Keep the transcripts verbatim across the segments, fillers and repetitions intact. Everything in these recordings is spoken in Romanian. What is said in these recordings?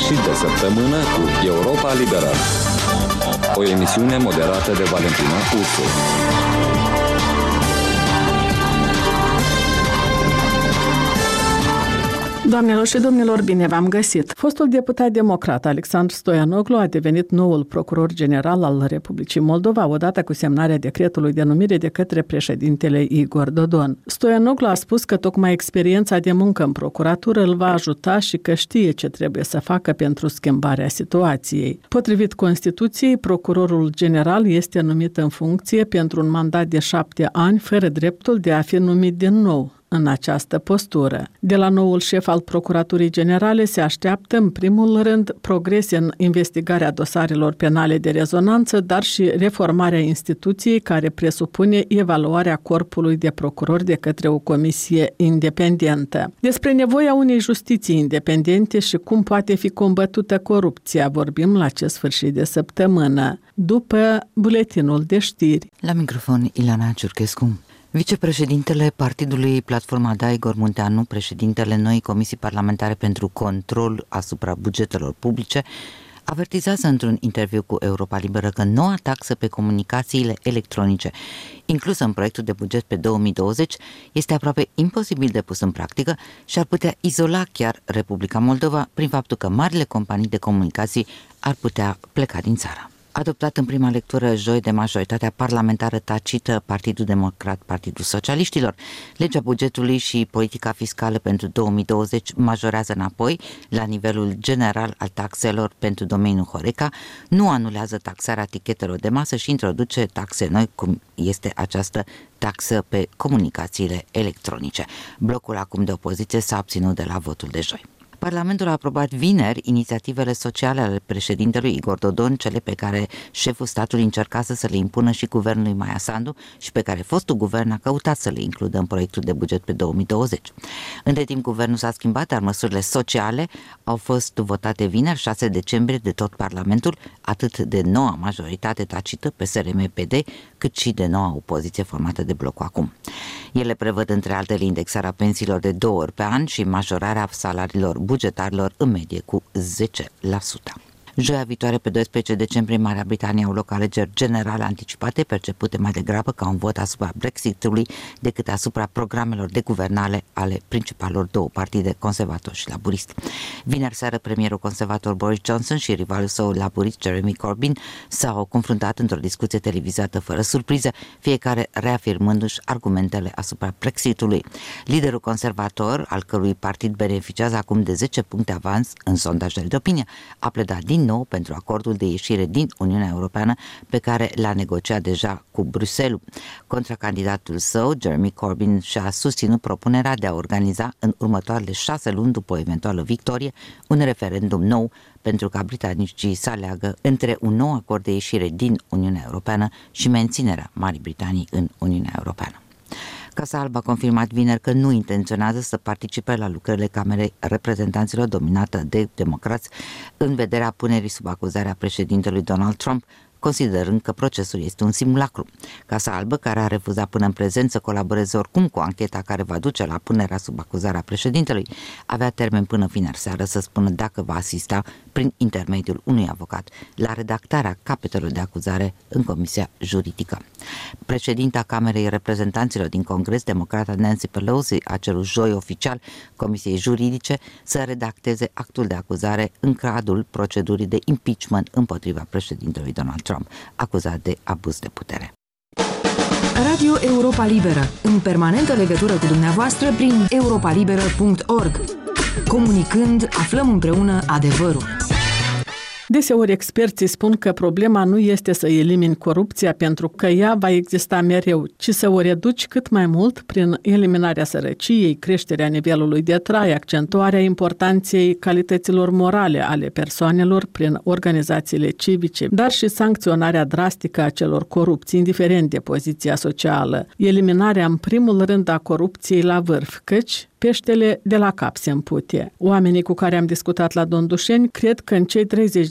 Sfârșit de săptămână cu Europa Liberă. O emisiune moderată de Valentina Ursu. Doamnelor și domnilor, bine v-am găsit! Fostul deputat democrat Alexandru Stoianoglu a devenit noul procuror general al Republicii Moldova, odată cu semnarea decretului de numire de către președintele Igor Dodon. Stoianoglu a spus că tocmai experiența de muncă în procuratură îl va ajuta și că știe ce trebuie să facă pentru schimbarea situației. Potrivit Constituției, procurorul general este numit în funcție pentru un mandat de șapte ani, fără dreptul de a fi numit din nou în această postură. De la noul șef al Procuraturii Generale se așteaptă, în primul rând, progrese în investigarea dosarelor penale de rezonanță, dar și reformarea instituției, care presupune evaluarea corpului de procurori de către o comisie independentă. Despre nevoia unei justiții independente și cum poate fi combătută corupția vorbim la acest sfârșit de săptămână, după buletinul de știri. La microfon, Ilana Ciurchescu. Vicepreședintele partidului Platforma D A, Igor Munteanu, președintele noii Comisii Parlamentare pentru Control asupra bugetelor publice, avertizează într-un interviu cu Europa Liberă că noua taxă pe comunicațiile electronice, inclusă în proiectul de buget pe două mii douăzeci, este aproape imposibil de pus în practică și ar putea izola chiar Republica Moldova prin faptul că marile companii de comunicații ar putea pleca din țară. Adoptat în prima lectură joi de majoritatea parlamentară tacită Partidul Democrat, Partidul Socialiștilor, legea bugetului și politica fiscală pentru două mii douăzeci majorează înapoi la nivelul general al taxelor pentru domeniul Horeca, nu anulează taxarea tichetelor de masă și introduce taxe noi, cum este această taxă pe comunicațiile electronice. Blocul acum de opoziție s-a abținut de la votul de joi. Parlamentul a aprobat vineri inițiativele sociale ale președintelui Igor Dodon, cele pe care șeful statului încercase să le impună și guvernului Maia Sandu și pe care fostul guvern a căutat să le includă în proiectul de buget pe două mii douăzeci. Între timp, guvernul s-a schimbat, dar măsurile sociale au fost votate vineri, șase decembrie, de tot Parlamentul, atât de noua majoritate tacită, P S R M P D, cât și de noua opoziție formată de blocul acum. Ele prevăd, între altele, indexarea pensiilor de două ori pe an și majorarea salariilor bugetarilor în medie cu zece la sută. Joia viitoare, pe doisprezece decembrie, în Marea Britanie au loc alegeri generale anticipate, percepute mai degrabă ca un vot asupra Brexitului decât asupra programelor de guvernare ale principalelor două partide, conservator și laburist. Vineri seară, premierul conservator Boris Johnson și rivalul său laburist Jeremy Corbyn s-au confruntat într-o discuție televizată fără surpriză, fiecare reafirmându-și argumentele asupra Brexitului. Liderul conservator, al cărui partid beneficiază acum de zece puncte avans în sondajele de opinie, a pledat din nou pentru acordul de ieșire din Uniunea Europeană pe care l-a negociat deja cu Bruxelles. Contracandidatul său, Jeremy Corbyn, și-a susținut propunerea de a organiza în următoarele șase luni după o eventuală victorie un referendum nou pentru ca britanicii să aleagă între un nou acord de ieșire din Uniunea Europeană și menținerea Marii Britanii în Uniunea Europeană. Casa Albă a confirmat vineri că nu intenționează să participe la lucrările Camerei Reprezentanților dominată de democrați în vederea punerii sub acuzare a președintelui Donald Trump, considerând că procesul este un simulacru. Casa Albă, care a refuzat până în prezent să colaboreze oricum cu ancheta care va duce la punerea sub acuzare a președintelui, avea termen până vineri seară să spună dacă va asista prin intermediul unui avocat la redactarea capitolului de acuzare în Comisia Juridică. Președinta Camerei Reprezentanților din Congres, democrata Nancy Pelosi, a cerut joi oficial Comisiei Juridice să redacteze actul de acuzare în cadrul procedurii de impeachment împotriva președintelui Donald Trump, acuzat de abuz de putere. Radio Europa Liberă, în permanentă legătură cu dumneavoastră prin europa liberă punct org. Comunicând, aflăm împreună adevărul. Deseori experții spun că problema nu este să elimini corupția pentru că ea va exista mereu, ci să o reduci cât mai mult prin eliminarea sărăciei, creșterea nivelului de trai, accentuarea importanței calităților morale ale persoanelor prin organizațiile civice, dar și sancționarea drastică a celor corupți, indiferent de poziția socială, eliminarea în primul rând a corupției la vârf, căci peștele de la cap se împute. Oamenii cu care am discutat la Dondușeni cred că în cei treizeci de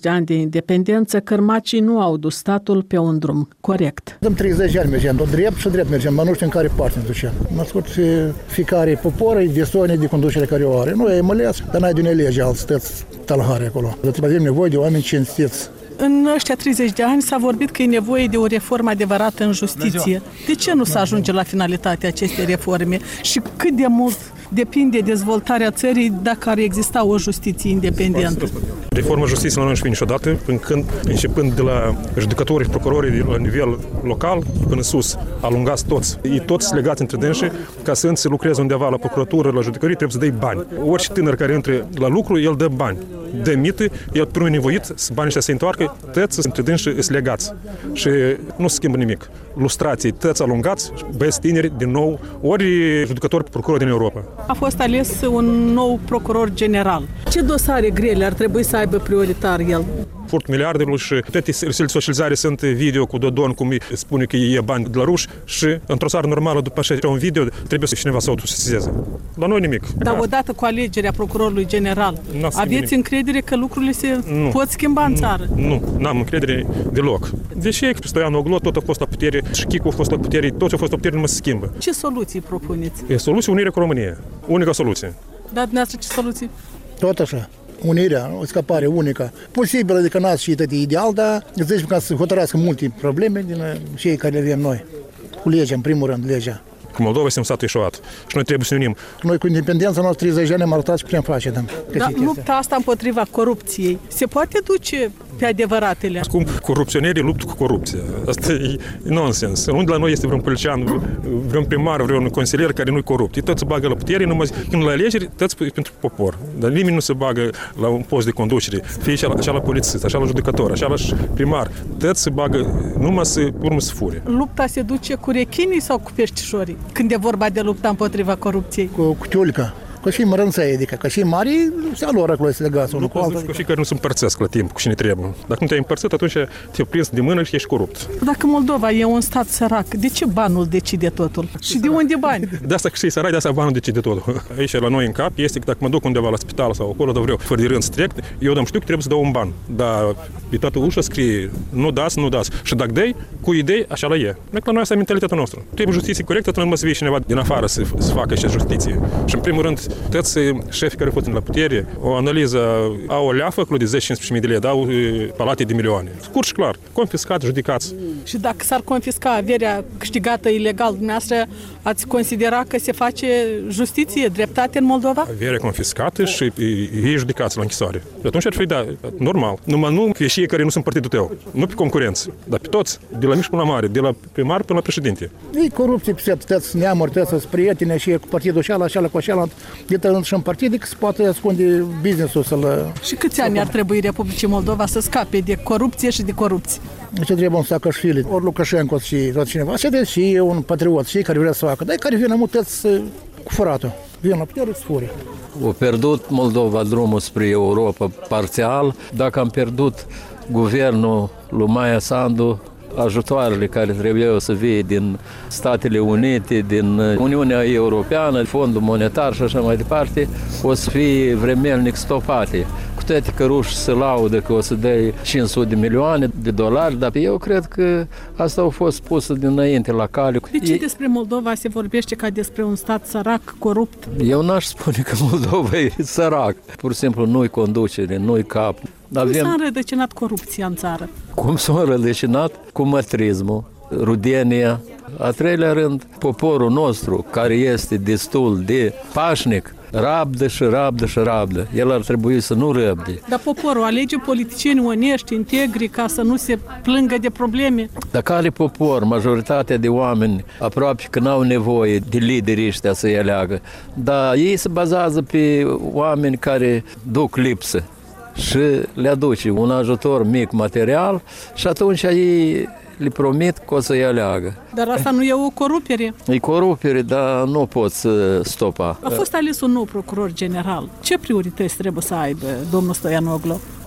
de ani de independență, cărmacii nu au dus statul pe un drum corect. Dăm treizeci de ani mergem, tot drept și drept mergem, dar nu știu în care parte ne ducem. Mă scurt, fiecare popor e de soane de conducere care o are. Nu e măleas, dar n-ai de une lege, alți stăți talhare acolo. Trebuie avem nevoie de oameni cinstiți. În ăștia treizeci de ani s-a vorbit că e nevoie de o reformă adevărată în justiție. De ce nu se ajunge la finalitatea acestei reforme? Și cât de mult depinde dezvoltarea țării dacă ar exista o justiție independentă? Reforma justiției nu își fi niciodată, până când, începând de la judecătorii și procurorii la nivel local până sus, alungați toți. Ei toți legați între dânsii, ca să se lucreze undeva la procuratură, la judecătorie, trebuie să dai bani. Orice tânăr care intră la lucru, el dă bani. Dă mită, el primul nevoit, să banii ăștia se întoarcă, tăți între dânsii îs legați. Și nu se schimbă nimic. Lustrații, tăți alungați, băieți tineri, din nou, ori judecători procurori din Europa. A fost ales un nou procuror general. Ce dosare grele ar trebui să aibă prioritar el? Furtul miliardelor și toate rețelele socializare sunt video cu Dodon, cum îi spune că e bani de la ruși și într-o țară normală, după așa un video, trebuie să cineva să autosesizeze. La noi nimic. Dar da. Odată cu alegerea procurorului general, aveți încredere că lucrurile se nu. pot schimba în țară? Nu, n-am încredere deloc. Deși Stoianoglu tot a fost la putere, și Chicu a fost la putere, toți au fost la putere, nu mă se schimbă. Ce soluții propuneți? E soluție unirea cu România. Unica soluție. Dar dumneavoastră ce soluții? Tot așa. Unirea, o scapare unică. Posibil, adică n-ați și tăi ideal, dar zici ca să hotărască multe probleme din cei care le avem noi. Cu legea, în primul rând, legea. Cu Moldova suntem statul ieșuat și noi trebuie să ne unim. Noi cu independența noastră treizeci de ani am arătat ce putem face. Da, da, lupta asta împotriva corupției se poate duce pe adevăratele? Cum corupționerii luptă cu corupția. Asta e nonsens. Unde la noi este vreun polician, vreun primar, vreun consilier care nu-i corupt. Ei toți se bagă la putere, numai când la alegeri, toți pentru popor. Dar nimeni nu se bagă la un post de conducere. Fie așa, așa la polițist, așa la judecător, așa la primar. Toți se bagă numai să urmă să fure. Lupta se duce cu rechinii sau cu peștișorii? Când e vorba de lupta împotriva corupției? Cu, cu tiulca. Că și mărânțăi, adică că și mari se alor acolo să legați unul cu altul. Că și care nu se împărțesc la timp cu cine trebuie. Dacă nu te-ai împărțit, atunci te-ai prins de mână și ești corupt. Dacă Moldova e un stat sărac, de ce banul decide totul? Și de unde bani? De asta că și sărac, de asta banul decide totul. Aici la noi în cap este că dacă mă duc undeva la spital sau acolo, dar vreau fără de rând să trec, eu dăm știu că trebuie să dau un ban. Dar pe toată ușa scrie, nu dați, nu dați. Și dacă dai, cu idei, așa la e. La noi asta e mentalitatea noastră. Trebuie justiție corectă, atunci nu mă să vie cineva din afară să, să facă și justiție. Și în primul rând, toți șefii care au fost la putere, o analiză, au o leafă cu de zece cincisprezece mii de lei, dau palate de milioane. Scurt și clar, confiscat, judicați. Și dacă s-ar confisca averea câștigată ilegal, dumneavoastră ați considera că se face justiție, dreptate în Moldova? Averea confiscată și ei judicați la închisoare. Și atunci ar fi, da, normal. Numai nu că și ei care nu sunt partidul tău, nu pe concurență, dar pe toți, de la mic până la mare, de la primar până la președinte. E corupție, toți neamuri, toți sunt prieteni și cu partidul ășala, așa cu așa, de și în partid, că se poate ascunde business-ul să-l... Și câți ani ar trebui Republicii Moldova să scape de corupție și de corupție? Ce trebuie să facă și ori Lukashenko și tot cineva, și de și un patriot, și care vrea să facă, dar care vine mutăți cu furatul. Vin la putere, să fure. O pierdut Moldova drumul spre Europa parțial. Dacă am pierdut guvernul lui Maia Sandu, ajutoarele care trebuiau să vie din Statele Unite, din Uniunea Europeană, Fondul Monetar și așa mai departe, o să fie vremelnic stopate. Cu toate că rușii se laudă că o să dea cinci sute de milioane de dolari, dar eu cred că asta a fost pusă dinainte la cale. De ce despre Moldova se vorbește ca despre un stat sărac, corupt? Eu n-aș spune că Moldova e sărac. Pur și simplu nu-i conducere, nu-i cap. Avem... Cum s-a înrădăcinat corupția în țară? Cum s-a înrădăcinat? Cu mătrismul, rudenia. A treilea rând, poporul nostru, care este destul de pașnic, rabdă și rabdă și rabdă. El ar trebui să nu răbde. Dar poporul alege politicieni onești, integri, ca să nu se plângă de probleme. Dar care popor, majoritatea de oameni, aproape că n-au nevoie de liderii ăștia să-i aleagă. Dar ei se bazează pe oameni care duc lipsă și le aduce un ajutor mic material și atunci ei le promit că o să-i aleagă. Dar asta nu e o corupere? E corupere, dar nu poți stopa. A fost ales un nou procuror general. Ce priorități trebuie să aibă domnul Stoianoglu?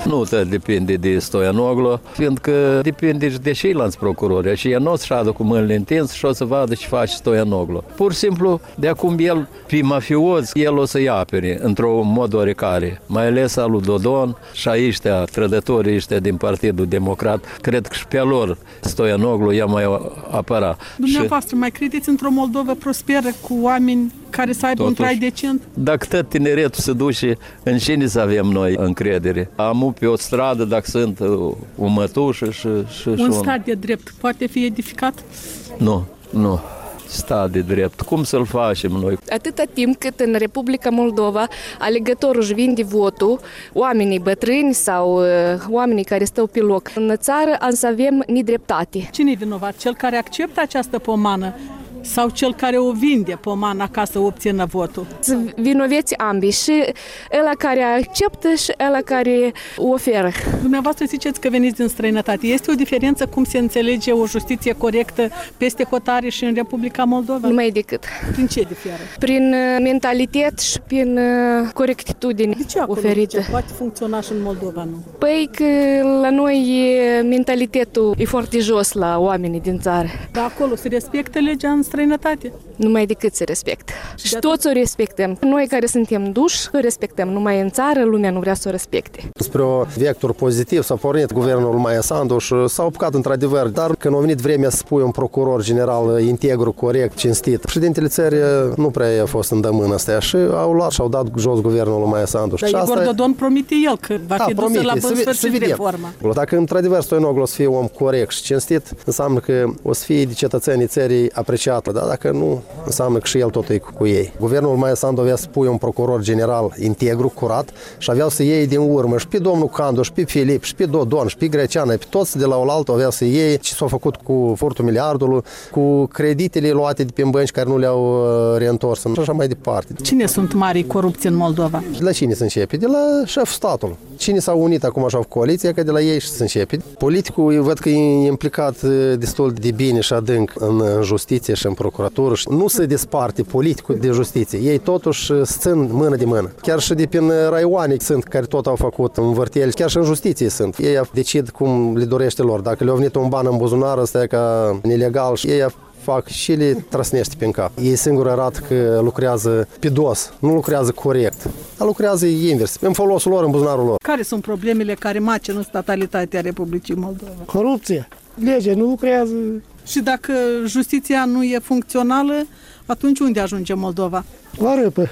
Nu te depinde de Stoianoglu, fiindcă depinde și de ceilalți procurori. Și el nu o să șadă cu mâinile întinse și o să vadă ce face Stoianoglu. Pur și simplu, de acum el, pe mafiozi, el o să-i apere într-un mod oricare. Mai ales al lui Dodon și ăștia, trădătorii ăștia din Partidul Democrat, cred că și pe lor Stoianoglu i-a mai apăra. Dumneavoastră, mai credeți într-o Moldovă prosperă cu oameni care să aibă Totuși, un trai decent? Dacă tot tineretul se duce, în cine să avem noi încredere? Am pe o stradă, dacă sunt o mătușă și... și un și stat de drept poate fi edificat? Nu, nu. Stat de drept. Cum să-l facem noi? Atâta timp cât în Republica Moldova alegătorul își vinde votul, oamenii bătrâni sau uh, oamenii care stau pe loc în țară, am să avem nedreptate. Cine e vinovat? Cel care acceptă această pomană sau cel care o vinde pomana ca să obțină votul? Vinoveți ambii, și ăla care acceptă și ăla care oferă. Dumneavoastră ziceți că veniți din străinătate. Este o diferență cum se înțelege o justiție corectă peste hotare și în Republica Moldova? Numai decât. Prin ce diferă? Prin mentalitate și prin corectitudine de ce acolo oferită. Ce poate funcționa și în Moldova, nu? Păi că la noi mentalitatea e foarte jos la oamenii din țară. Dar acolo se respectă legea în străinătate? Numai decât se respectă. Și, și toți o respectăm. Noi care suntem duși, o respectăm. Numai în țară, lumea nu vrea să o respecte. Spre un vector pozitiv s-a pornit guvernul Maia Sandu și s-a apucat într-adevăr, dar când a venit vremea să pui un procuror general integru, corect, cinstit, președintele țării nu prea a fost îndemână astea și au luat și au dat jos guvernul Maia Sandu. Dar Igor asta... Dodon promite el că va da, fi promite, dusă la bun sfârșit reforma. Dacă într-adevăr Stoianoglu o să fie om corect și cinstit, înseamnă că o să fie de cetățenii țării apreciat. Dar dacă nu, înseamnă că și el tot e cu ei. Guvernul Maia Sandu avea să pui un procuror general integru, curat și aveau să iei din urmă și pe domnul Candu, și pe Filip, și pe Dodon, și pe Greceană, pe toți de la oaltă aveau să iei ce s-a făcut cu furtul miliardului, cu creditele luate de pe bănci care nu le-au reîntors și așa mai departe. Cine sunt marii corupți în Moldova? De la cine se începe? De la șeful statului. Cine s-au unit acum așa cu coaliția, că de la ei și se începe. Politicul, eu văd că e implicat destul de bine și adânc în justiție și în procuratură. Nu se desparte politicul de justiție. Ei totuși țin mână de mână. Chiar și de prin raioane sunt care tot au făcut învârteli. Chiar și în justiție sunt. Ei decid cum le dorește lor. Dacă le-au venit un ban în buzunar, ăsta e ca nelegal și ei fac și le trăsnește pe cap. Ei singur arată că lucrează pe dos, nu lucrează corect, dar lucrează invers, în folosul lor, în buzunarul lor. Care sunt problemele care macină statalitatea Republicii Moldova? Corupție. Legea nu lucrează. Și dacă justiția nu e funcțională, atunci unde ajunge Moldova? La răpă.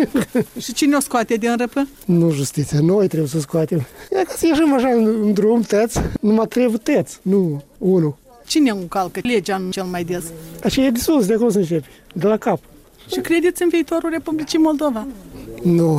Și cine o scoate din răpă? Nu justiția, noi trebuie să scoatem. E ca să ieșim așa în drum, tăți, numai trebuie tăți, nu unul. Cine încalcă legea cel mai des? Așa e de sus, de acolo se începe, de la cap. Și credeți în viitorul Republicii Moldova? Nu,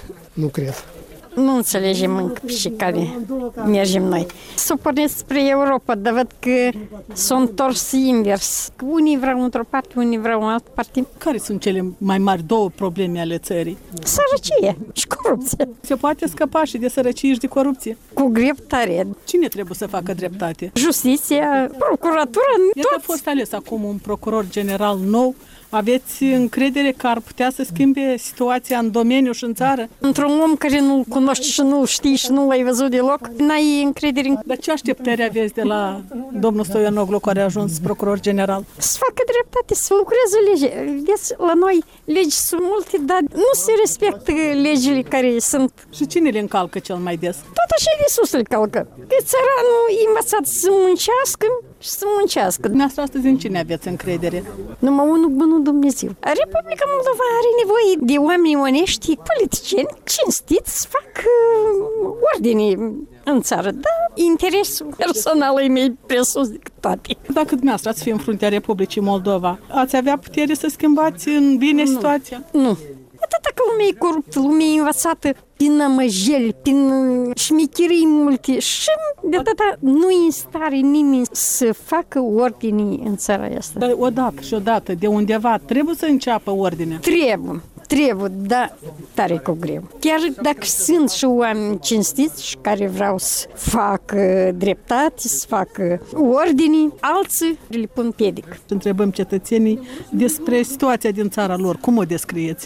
nu cred. Nu înțelegem încă și care mergem noi. S-o pornit spre Europa, dar văd că s-o întors invers. Unii vreau într-o parte, unii vreau în altă parte. Care sunt cele mai mari două probleme ale țării? Sărăcie și corupție. Se poate scăpa și de sărăcie și de corupție? Cu dreptare. Cine trebuie să facă dreptate? Justiția, procuratura, toți. Iată a fost ales acum un procuror general nou. Aveți încredere că ar putea să schimbe situația în domeniu și în țară? Într-un om care nu-l cunoști și nu știi și nu l-ai văzut deloc, n-ai încredere. Dar ce așteptări aveți de la domnul Stoianoglu, care a ajuns procuror general? Să facă dreptate, să lucreze lege. Vedeți, la noi legi sunt multe, dar nu se respectă legile care sunt. Și cine le încalcă cel mai des? Tot așa de sus le calcă. Că țăranul e învățat să muncească și să muncească. Dumneavoastră astăzi în cine aveți încredere? Numai unul, bunul Dumnezeu. Republica Moldova are nevoie de oameni onești, politicieni, cinstiți, să fac uh, ordine în țară. Dar interesul personal e mai presus decât toate. Dacă dumneavoastră ați fi în fruntea Republicii Moldova, ați avea putere să schimbați în bine nu. situația? Nu. Atâta că lumea e coruptă, lumea e învățată prin amăjeli, prin șmecherii multe și de atâta nu e în stare nimeni să facă ordine în țara asta. Dar odată și odată, de undeva, trebuie să înceapă ordinea? Trebuie. Trebuie, dar tare cu greu. Chiar dacă sunt și oameni cinstiți și care vreau să facă dreptate, să facă ordine, alții le pun piedic. Întrebăm cetățenii despre situația din țara lor. Cum o descrieți?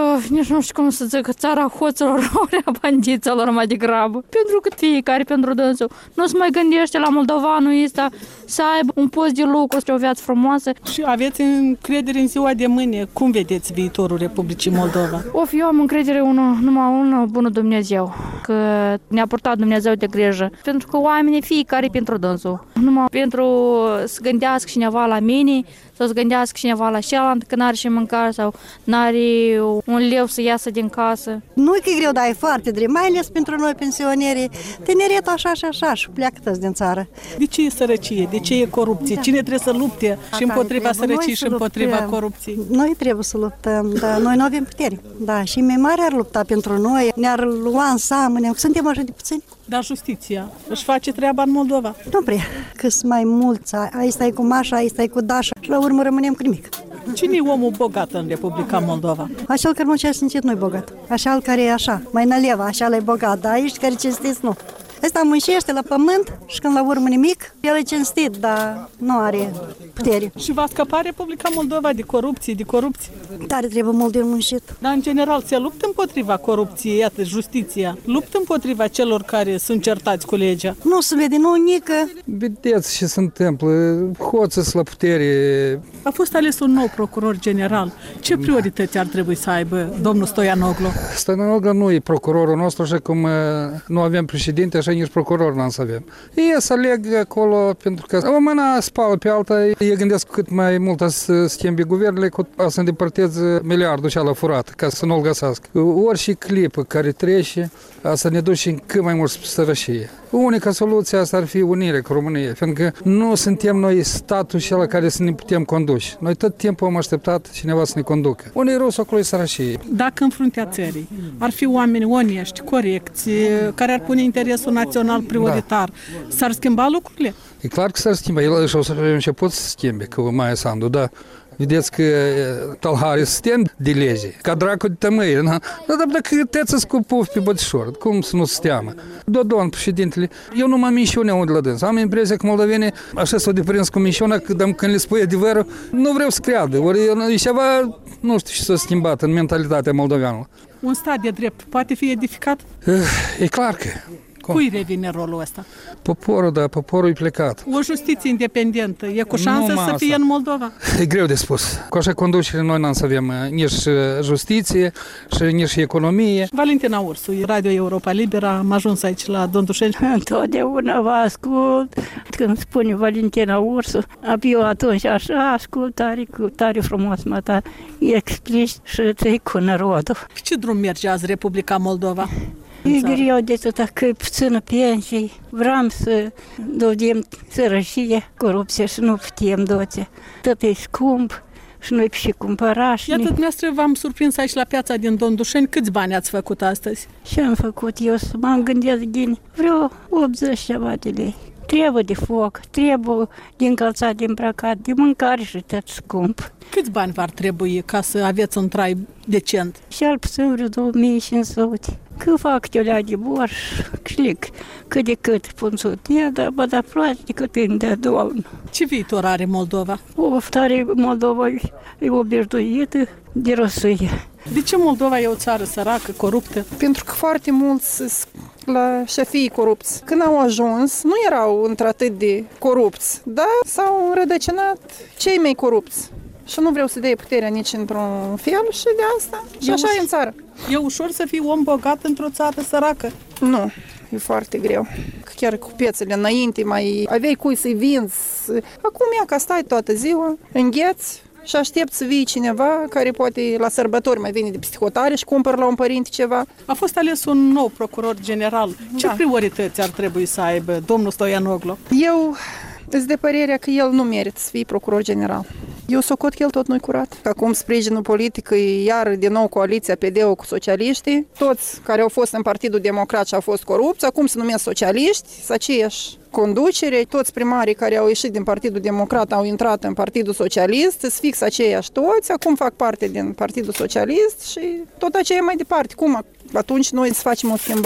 nici nu știu cum să zic, țara hoților, ori a bandiților mai degrabă. Pentru că fiecare pentru dânsul nu se mai gândește la moldovanul ăsta să aibă un post de lucru, o viață frumoasă. Și aveți încredere în ziua de mâine? Cum vedeți viitorul Republicii Moldova? Of, eu am încredere unul, numai unul, bunul Dumnezeu, că ne-a purtat Dumnezeu de grijă. Pentru că oamenii fiecare pentru dânsul. Numai pentru să gândească cineva la mine, sau să gândească cineva la cealaltă că n-are și mâncare sau n-are un leu să iasă din casă. Nu e că e greu, dar e foarte drept, mai ales pentru noi pensionierii. Tineretul așa și așa și pleacă toți din țară. De ce e sărăcie? De ce e corupție? Da. Cine trebuie să lupte și împotriva sărăciei și împotriva corupției? Noi trebuie să luptăm, dar noi nu avem putere. Da, și mai mare ar lupta pentru noi, ne-ar lua în seamă, suntem așa de puțini. Dar justiția își face treaba în Moldova? Nu prea, că sunt mai mulți, aici stai cu Mașa, aici stai cu Dașa și la urmă rămânem cu nimic. Cine e omul bogat în Republica Moldova? Așa care nu ce-a simțit nu-i bogat, așa care e așa, mai naleva, așa e bogat, dar aici care cinstiți nu. Ăsta muncește la pământ și când la urmă nimic, el e cinstit, dar nu are putere. Și va scăpa Republica Moldova de corupție, de corupție? Tare trebuie mult de muncit. Dar în general se luptă împotriva corupției, iată, justiția. Luptă împotriva celor care sunt certați cu legea. Nu se vede, nu nică. Vedeți ce se întâmplă, hoță la putere. A fost ales un nou procuror general. Ce priorități ar trebui să aibă domnul Stoianoglu? Stoianoglu nu e procurorul nostru, așa cum nu avem președinte, așa nici procuror n-am să avem. Ei să aleg acolo pentru că o mână spală pe alta, ei gândesc cât mai mult să schimbe guvernele, cât să îndepărteze miliardul cealaltă furat, ca să nu-l găsească. Orice clipă care trece, să ne duce cât mai mult sărășie. Unica soluție asta ar fi unirea cu România, pentru că nu suntem noi statul acela care să ne putem conduce. Noi tot timpul am așteptat cineva să ne conducă. Unii rost acolo e sărășie. Dacă în fruntea țării ar fi oameni onești, corecți, care ar pune interesul național prioritar, da. S-ar schimba lucrurile? E clar că s-ar schimba. El și-o să început să schimbe, că Maia Sandu, da. Vedeți că tălharii sistem de lege, ca dracu de tămâie, da? Dar dacă te-ți scupuf pe bătișor, cum să nu se teamă? Dodon, președintele, eu nu mă mișune unde la dâns. Am impresia că moldovenii așa s-au deprins cu mișuna, că când le spui adevărul, nu vreau să creadă. Ori e ceva, nu știu ce s-a schimbat în mentalitatea moldoveană. Un stat de drept poate fi edificat? E clar că. Cum? Cui revine rolul ăsta? Poporul, da, poporul e plecat. O justiție independentă e cu șansă să fie în Moldova? E greu de spus. Cu așa conducere noi n-am să avem nici justiție și nici economie. Valentina Ursu, Radio Europa Liberă, am ajuns aici la Dondușeni. Întotdeauna vă ascult. Când spune Valentina Ursu, eu atunci așa ascult tare, tare frumos, mă, tare explici și trec cu narodul. Ce drum merge azi Republica Moldova? E greu de tot, că e puțină pensie. Vreau să dodem sărășie, corupție și nu putem doce. Tot e scump și noi și cumpăra. Și iată, dumneavoastră v-am surprins aici la piața din Dondușeni. Câți bani ați făcut astăzi? Ce am făcut eu? M-am gândit din vreo optzeci ceva de lei. Trebuie de foc, trebuie de încălțat, de îmbrăcat, de mâncare și tot scump. Câți bani v-ar trebui ca să aveți un trai decent? Și al puțin vreo două mii cinci sute. Că fac teolea de borș, șlic, cât de cât punțut. Ia, dar bă, dar place decât îmi dea Domnul. Ce viitor are Moldova? O, tare Moldova e obișnuită de răsâie. De ce Moldova e o țară săracă, coruptă? Pentru că foarte mulți la șefii corupți. Când au ajuns, nu erau într-atât de corupți, dar s-au înrădăcinat cei mai corupți. Și nu vreau să dea puterea nici într-un fel și de asta. Și așa e în țară. E ușor să fii om bogat într-o țară săracă? Nu, e foarte greu. Chiar cu piețele înainte mai aveai cui să-i vinzi. Acum ia că stai toată ziua, îngheți și aștept să vii cineva care poate la sărbători mai vine de psihotare și cumpăr la un părinte ceva. A fost ales un nou procuror general. Ce da. priorități ar trebui să aibă domnul Stoianoglu? Eu sunt de părerea că el nu merită să fie procuror general. Eu socot că el tot nu-i curat. Acum sprijinul politic e iar din nou coaliția P D-ul cu socialiștii. Toți care au fost în Partidul Democrat și au fost corupți, acum se numesc socialiști, să aceeași conducere. Toți primarii care au ieșit din Partidul Democrat au intrat în Partidul Socialist, sunt fix aceiași toți, acum fac parte din Partidul Socialist și tot aceea mai departe. Cum atunci noi să facem o schimbare?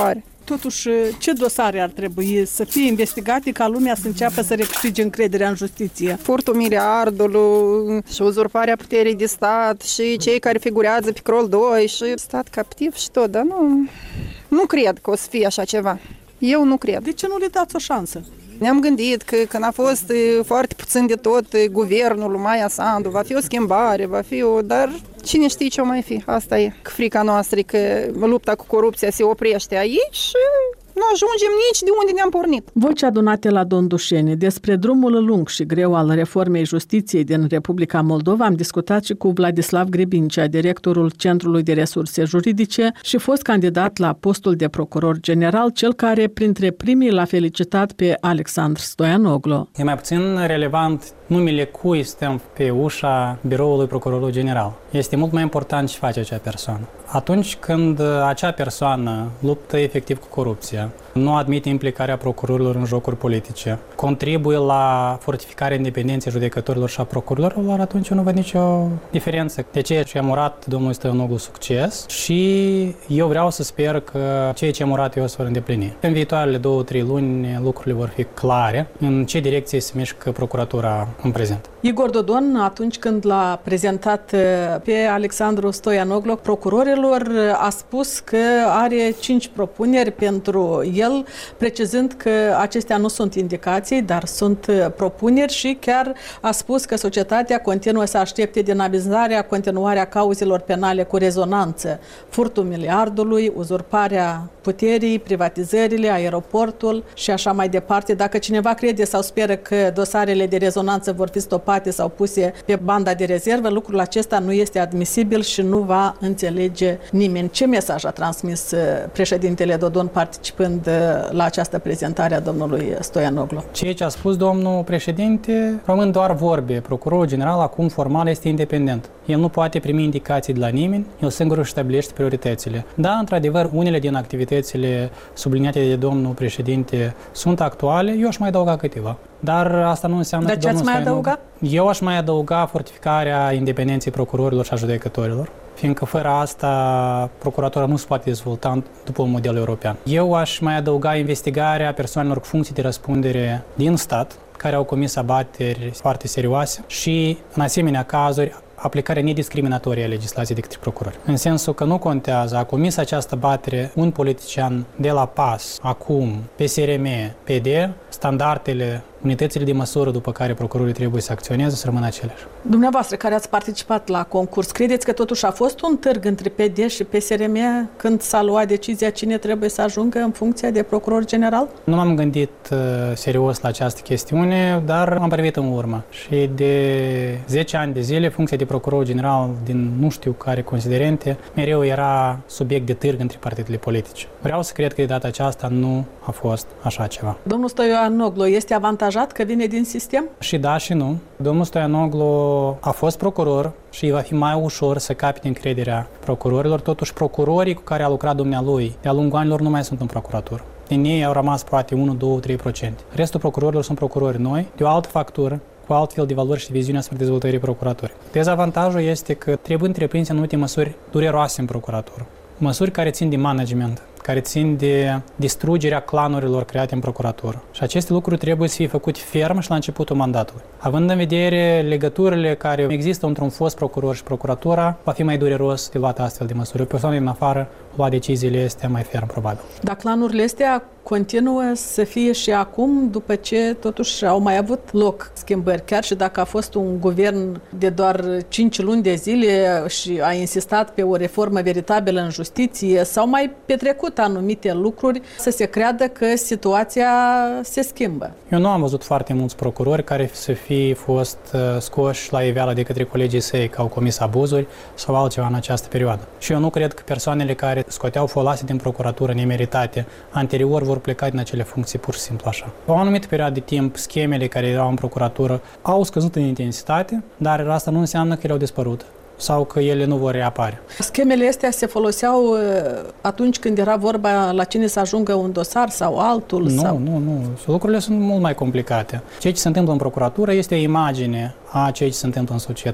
Totuși, ce dosare ar trebui să fie investigate ca lumea să înceapă să recâștige încrederea în justiție? Furtul miliardului și uzurparea puterii de stat și cei care figurează pe crol doi și stat captiv și tot, dar nu, nu cred că o să fie așa ceva. Eu nu cred. De ce nu le dați o șansă? Ne-am gândit că când a fost foarte puțin de tot guvernul lui Maia Sandu, va fi o schimbare, va fi o... Dar cine știe ce o mai fi? Asta e. Că frica noastră că lupta cu corupția se oprește aici și nu ajungem nici de unde ne-am pornit. Voci adunate la Dondușeni despre drumul lung și greu al reformei justiției din Republica Moldova am discutat și cu Vladislav Gribincea, directorul Centrului de Resurse Juridice și fost candidat la postul de procuror general, cel care printre primii l-a felicitat pe Alexandru Stoianoglu. E mai puțin relevant numele cui stăm pe ușa biroului procurorului general. Este mult mai important ce face acea persoană. Atunci când acea persoană luptă efectiv cu corupția, nu admite implicarea procurorilor în jocuri politice, contribuie la fortificarea independenței judecătorilor și a procurorilor, atunci eu nu văd nicio diferență. De aceea ce am urat domnului Stoianoglu succes și eu vreau să sper că ceea ce am urat eu o să vor îndeplini. În viitoarele două, trei luni lucrurile vor fi clare în ce direcție se mișcă procuratura în prezent. Igor Dodon, atunci când l-a prezentat pe Alexandru Stoianoglu procurorilor, a spus că are cinci propuneri pentru el, precizând că acestea nu sunt indicații, dar sunt propuneri și chiar a spus că societatea continuă să aștepte dinamizarea, continuarea cauzelor penale cu rezonanță, furtul miliardului, uzurparea puterii, privatizările, aeroportul și așa mai departe. Dacă cineva crede sau speră că dosarele de rezonanță vor fi stopate sau puse pe banda de rezervă, lucrul acesta nu este admisibil și nu va înțelege nimeni. Ce mesaj a transmis președintele Dodon participând la această prezentare a domnului Stoianoglu? Ceea ce a spus domnul președinte rămân doar vorbe. Procurorul general acum formal este independent. El nu poate primi indicații de la nimeni, el singur își stabilește prioritățile. Da, într-adevăr, unele din activitățile subliniate de domnul președinte sunt actuale, eu aș mai adăuga câteva. Dar asta nu înseamnă Dar că ce ați mai Stoianoglu... adăuga? Eu aș mai adăuga fortificarea independenței procurorilor și a judecătorilor, fiindcă fără asta procuratura nu se poate dezvolta după un model european. Eu aș mai adăuga investigarea persoanelor cu funcții de răspundere din stat, care au comis abateri foarte serioase și, în asemenea cazuri, aplicarea nediscriminatorie a legislației de către procurori. În sensul că nu contează, a comis această batere un politician de la P A S, acum, P S R M, P D, standardele, unitățile de măsură după care procurorii trebuie să acționeze să rămână aceleași. Dumneavoastră, care ați participat la concurs, credeți că totuși a fost un târg între P D și P S R M când s-a luat decizia cine trebuie să ajungă în funcția de procuror general? Nu m-am gândit uh, serios la această chestiune, dar am privit în urmă. Și de zece ani de zile, funcția de procuror general, din nu știu care considerente, mereu era subiect de târg între partidele politice. Vreau să cred că de data aceasta nu a fost așa ceva. Domnul Stoianoglu este avantajat că vine din sistem? Și da și nu. Domnul Stoianoglu a fost procuror și va fi mai ușor să capete încrederea procurorilor. Totuși, procurorii cu care a lucrat dumnealui de-a lungul anilor nu mai sunt în procuratură. Din ei au rămas poate unu, doi, trei la sută. Restul procurorilor sunt procurori noi, de o altă factură, cu altfel de valori și de viziune asupra dezvoltării procuraturii. Dezavantajul este că trebuie întreprinse anumite măsuri dureroase în procuratură. Măsuri care țin de management, care țin de distrugerea clanurilor create în procuratură. Și aceste lucruri trebuie să fie făcute ferm și la începutul mandatului. Având în vedere legăturile care există între un fost procuror și procuratura, va fi mai dureros de luat astfel de măsuri. O persoană din afară lua deciziile astea mai ferm, probabil. Dar clanurile astea continuă să fie și acum, după ce totuși au mai avut loc schimbări. Chiar și dacă a fost un guvern de doar cinci luni de zile și a insistat pe o reformă veritabilă în justiție, s-au mai petrecut anumite lucruri să se creadă că situația se schimbă. Eu nu am văzut foarte mulți procurori care să fi fost scoși la iveală de către colegii săi că au comis abuzuri sau altceva în această perioadă. Și eu nu cred că persoanele care scoteau folase din procuratură nemeritate anterior vor pleca din acele funcții pur și simplu așa. O anumită perioadă de timp, schemele care erau în procuratură au scăzut în intensitate, dar asta nu înseamnă că ele au dispărut sau că ele nu vor reapare. Schemele astea se foloseau atunci când era vorba la cine să ajungă un dosar sau altul? Nu, sau... nu, nu. Lucrurile sunt mult mai complicate. Ceea ce se întâmplă în procuratură este o imagine a ceea ce se întâmplă în societate.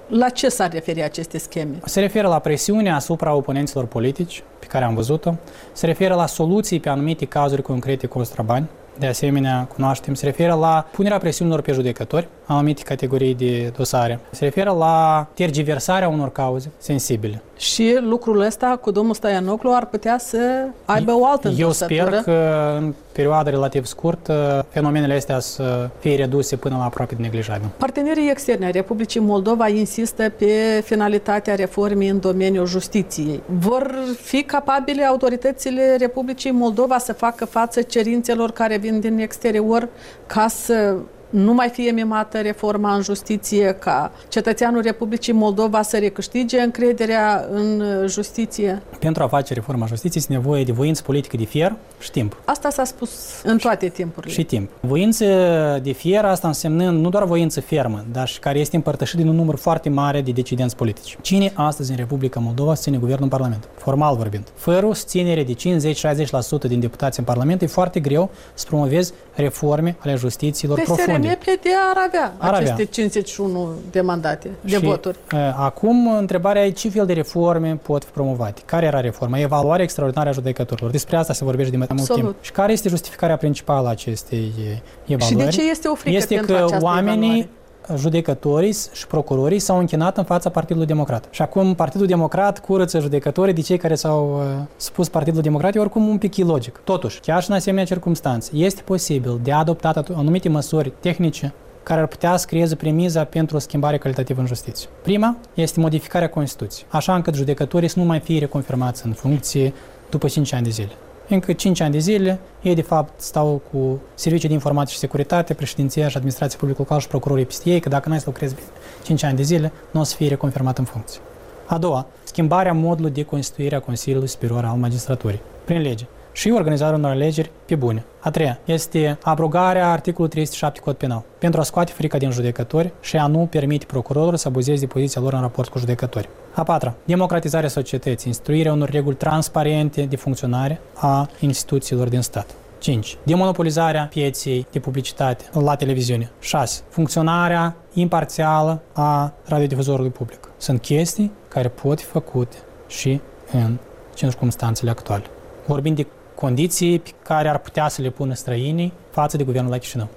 La ce s-ar referi aceste scheme? Se referă la presiunea asupra oponenților politici, pe care am văzut-o, se referă la soluții pe anumite cazuri concrete costă bani, de asemenea cunoaștem, se referă la punerea presiunilor pe judecători, anumite categorii de dosare, se referă la tergiversarea unor cauze sensibile. Și lucrul ăsta cu domnul Stoianoglu ar putea să aibă o altă Eu învățătură. sper că în perioada relativ scurtă fenomenele astea să fie reduse până la aproape de neglijabil. Partenerii externi ai Republicii Moldova insistă pe finalitatea reformei în domeniul justiției. Vor fi capabile autoritățile Republicii Moldova să facă față cerințelor care vin din exterior ca să nu mai fie mimată reforma în justiție, ca cetățeanul Republicii Moldova să recâștige încrederea în justiție? Pentru a face reforma justiției este nevoie de voință politică de fier și timp. Asta s-a spus în toate timpurile. Și timp. Voință de fier, asta însemnând nu doar voință fermă, dar și care este împărtășit din un număr foarte mare de decidenți politici. Cine astăzi în Republica Moldova susține guvernul în Parlament? Formal vorbind. Fără o susținere de cincizeci-șaizeci la sută din deputați în Parlament, e foarte greu să promovezi reforme ale justițiilor profunde. P S R M P D ar avea Ar aceste avea. cincizeci și unu de mandate, de și, voturi. Acum, întrebarea e ce fel de reforme pot fi promovate. Care era reforma? Evaluarea extraordinară a judecătorilor. Despre asta se vorbește de mai mult timp. Și care este justificarea principală a acestei evaluări? Și de ce este o frică este pentru că această oamenii, evaluare? judecătorii și procurorii s-au închinat în fața Partidului Democrat. Și acum Partidul Democrat curăță judecătorii de cei care s-au uh, spus Partidul Democrat, e oricum un pic ilogic. Totuși, chiar și în asemenea circunstanțe, este posibil de adoptat anumite măsuri tehnice care ar putea să creeze premiza pentru o schimbare calitativă în justiție. Prima este modificarea Constituției, așa încât judecătorii să nu mai fie reconfirmați în funcție după cinci ani de zile. Încă cinci ani de zile, ei de fapt stau cu Serviciul de Informație și Securitate, președinția și administrația publică locală și procurorii peste ei, că dacă n-ai să lucrezi bine cinci ani de zile, nu o să fie reconfirmat în funcție. A doua, schimbarea modului de constituire a Consiliului Superior al Magistraturii, prin lege, și organizarea unor alegeri pe bune. A treia este abrogarea articolului trei sute șapte Cod Penal, pentru a scoate frica din judecători și a nu permite procurorilor să abuzeze poziția lor în raport cu judecători. A patra, democratizarea societății, instituirea unor reguli transparente de funcționare a instituțiilor din stat. cinci. Demonopolizarea pieței de publicitate la televiziune. șase. Funcționarea imparțială a radiodifuzorului public. Sunt chestii care pot fi făcute și în circumstanțele actuale. Vorbim de condiții pe care ar putea să le pună străinii față de guvernul la Chișinău.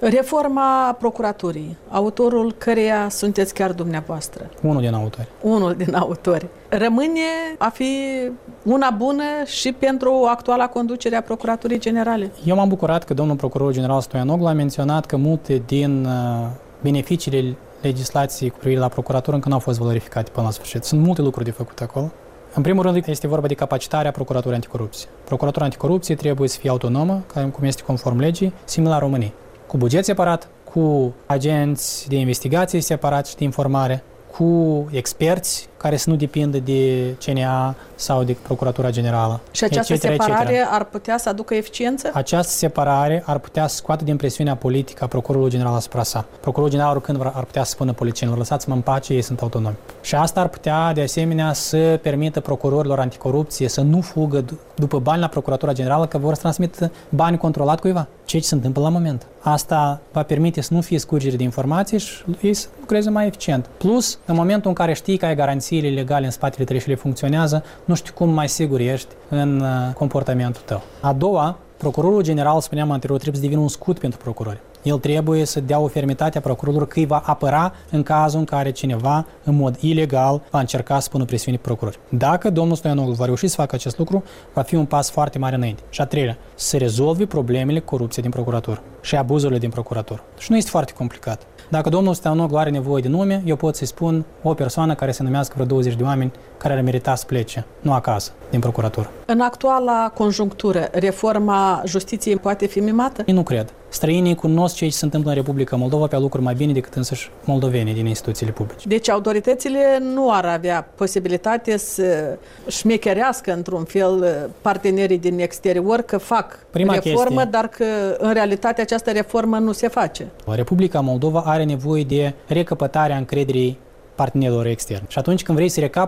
Reforma procuraturii, autorul căreia sunteți chiar dumneavoastră. Unul din autori. Unul din autori. Rămâne a fi una bună și pentru actuala conducere a Procuraturii Generale. Eu m-am bucurat că domnul procuror general Stoianoglu a menționat că multe din beneficiile legislației cu privire la procuratură încă nu au fost valorificate până la sfârșit. Sunt multe lucruri de făcut acolo. În primul rând, este vorba de capacitarea Procuraturii Anticorupție. Procuratura Anticorupție trebuie să fie autonomă, cum este conform legii, similar României. Cu buget separat, cu agenți de investigație separat și de informare, cu experți care să nu depindă de C N A sau de Procuratura Generală. Și această et cetera, separare et cetera. ar putea să aducă eficiență? Această separare ar putea să scoată din presiunea politică a Procurorului General asupra sa. Procurorul General oricând ar putea să spună politicienilor, lăsați-mă în pace, ei sunt autonomi. Și asta ar putea, de asemenea, să permită procurorilor anticorupție să nu fugă după bani la Procuratura Generală, că vor să transmită bani controlat cuiva. Ceea ce se întâmplă la moment. Asta va permite să nu fie scurgere de informații și ei să lucreze mai eficient. Plus, în momentul în care știi că ai garanțiile legale în spatele tău și le funcționează, nu știu cum mai sigur ești în comportamentul tău. A doua, procurorul general, spuneam anterior, trebuie să devină un scut pentru procurori. El trebuie să dea o fermitate a procurorilor că îi va apăra în cazul în care cineva, în mod ilegal, va încerca să pună presiune pe procurori. Dacă domnul Stoianoglu va reuși să facă acest lucru, va fi un pas foarte mare înainte. Și a treilea, să rezolve problemele corupției din procuratură și abuzurile din procuratură. Și nu este foarte complicat. Dacă domnul Stoianoglu are nevoie de nume, eu pot să-i spun o persoană care se numească vreo douăzeci de oameni care ar merita să plece, nu acasă, din procuratură. În actuala conjunctură, reforma justiției poate fi mimată? Eu nu cred. Străinii cunosc ce se întâmplă în Republica Moldova pe lucruri mai bine decât însăși moldovenii din instituțiile publice. Deci autoritățile nu ar avea posibilitate să șmecherească într-un fel partenerii din exterior că fac Prima reformă, chestie. dar că în realitate această reformă nu se face. Republica Moldova are nevoie de recăpătarea încrederii partenerilor externi. Și atunci când vrei să recapăți,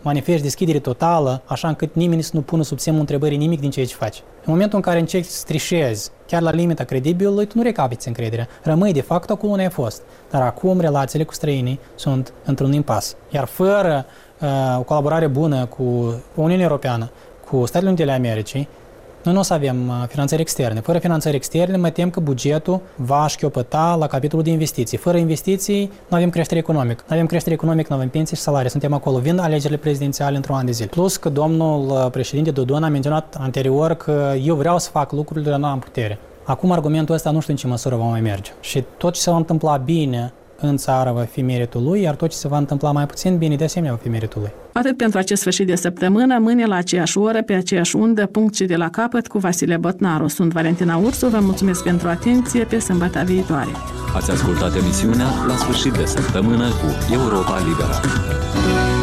manifesti deschidere totală, așa încât nimeni să nu pună sub semnul întrebării nimic din ceea ce faci. În momentul în care încerci să trișezi, chiar la limita credibilului, tu nu recapiți încrederea. Rămâi de fapt acolo unde ai fost. Dar acum relațiile cu străinii sunt într-un impas. Iar fără uh, o colaborare bună cu Uniunea Europeană, cu Statele Unite ale Americii, noi nu o să avem uh, finanțări externe. Fără finanțări externe, mă tem că bugetul va șchiopăta la capitolul de investiții. Fără investiții, nu avem creștere economică. Nu avem creștere economică, nu avem pensii și salarii. Suntem acolo. Vin alegerile prezidențiale într-un an de zile. Plus că domnul președinte Dodon a menționat anterior că eu vreau să fac lucrurile, dar nu am putere. Acum argumentul ăsta nu știu în ce măsură va mai merge. Și tot ce se va întâmpla bine în țară va fi meritul lui, iar tot ce se va întâmpla mai puțin bine, de asemenea, va fi meritul lui. Atât pentru acest sfârșit de săptămână, mâine la aceeași oră, pe aceeași undă, punct și de la capăt, cu Vasile Botnaru. Sunt Valentina Ursu, vă mulțumesc pentru atenție, pe sâmbătă viitoare. Ați ascultat emisiunea La sfârșit de săptămână cu Europa Liberă.